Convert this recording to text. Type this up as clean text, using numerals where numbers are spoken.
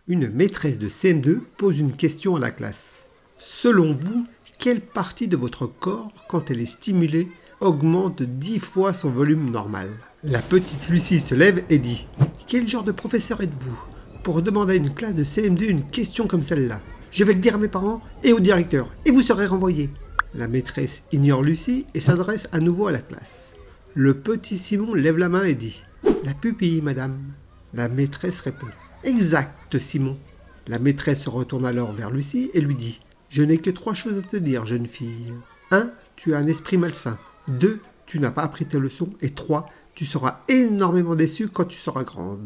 Une maîtresse de CM2 pose une question à la classe. Selon vous, quelle partie de votre corps, quand elle est stimulée, augmente 10 fois son volume normal? La petite Lucie se lève et dit « Quel genre de professeur êtes-vous pour demander à une classe de CM2 une question comme celle-là? Je vais le dire à mes parents et au directeur, et vous serez renvoyé. » La maîtresse ignore Lucie et s'adresse à nouveau à la classe. Le petit Simon lève la main et dit « La pupille, madame. » La maîtresse répond « Exact, Simon. » La maîtresse se retourne alors vers Lucie et lui dit « Je n'ai que 3 choses à te dire, jeune fille. 1. Tu as un esprit malsain. 2. Tu n'as pas appris tes leçons. Et 3. Tu seras énormément déçue quand tu seras grande. »